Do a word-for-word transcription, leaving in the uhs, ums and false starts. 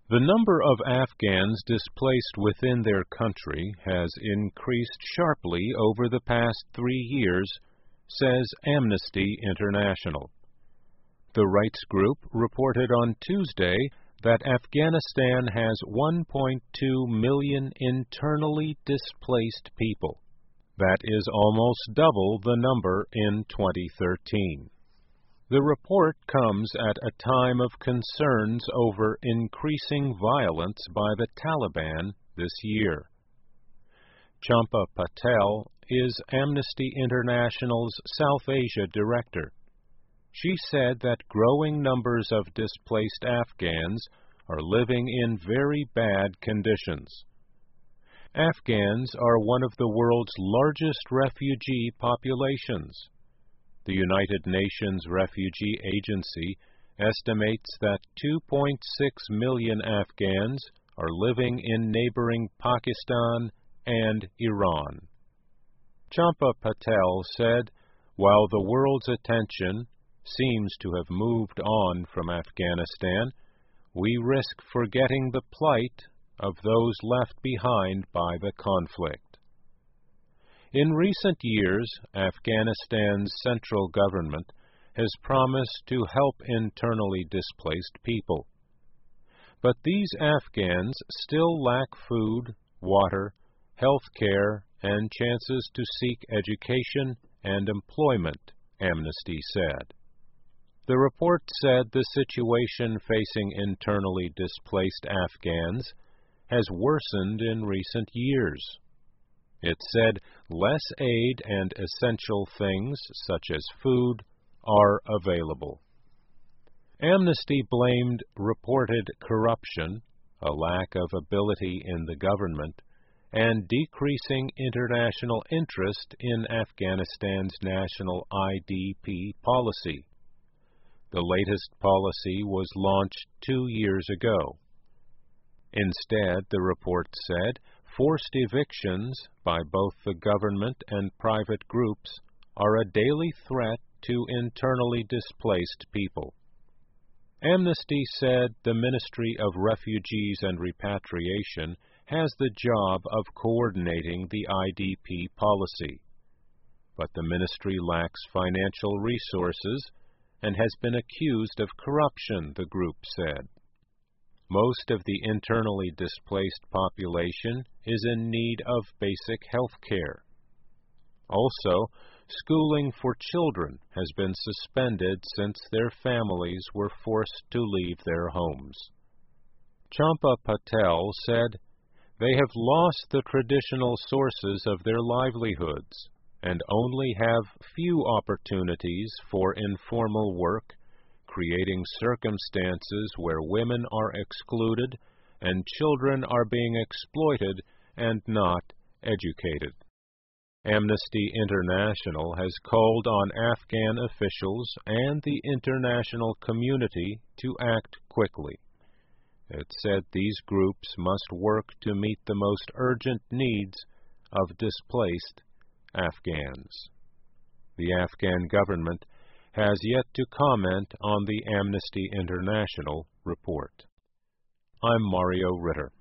The number of Afghans displaced within their country has increased sharply over the past three years, says Amnesty International. The rights group reported on Tuesday that Afghanistan has one point two million internally displaced people. That is almost double the number in twenty thirteen. The report comes at a time of concerns over increasing violence by the Taliban this year. Champa Patel is Amnesty International's South Asia director. She said that growing numbers of displaced Afghans are living in very bad conditions. Afghans are one of the world's largest refugee populations. The United Nations Refugee Agency estimates that two point six million Afghans are living in neighboring Pakistan and Iran. Champa Patel said, while the world's attention seems to have moved on from Afghanistan, we risk forgetting the plight of those left behind by the conflict. In recent years, Afghanistan's central government has promised to help internally displaced people. But these Afghans still lack food, water, health care, and chances to seek education and employment, Amnesty said. The report said the situation facing internally displaced Afghans has worsened in recent years. It said less aid and essential things, such as food, are available. Amnesty blamed reported corruption, a lack of ability in the government, and decreasing international interest in Afghanistan's national I D P policy. The latest policy was launched two years ago. Instead, the report said, forced evictions by both the government and private groups are a daily threat to internally displaced people. Amnesty said the Ministry of Refugees and Repatriation has the job of coordinating the I D P policy, but the ministry lacks financial resources and has been accused of corruption, the group said. Most of the internally displaced population is in need of basic health care. Also, schooling for children has been suspended since their families were forced to leave their homes. Champa Patel said, they have lost the traditional sources of their livelihoods and only have few opportunities for informal work, creating circumstances where women are excluded and children are being exploited and not educated. Amnesty International has called on Afghan officials and the international community to act quickly. It said these groups must work to meet the most urgent needs of displaced Afghans. The Afghan government has yet to comment on the Amnesty International report. I'm Mario Ritter.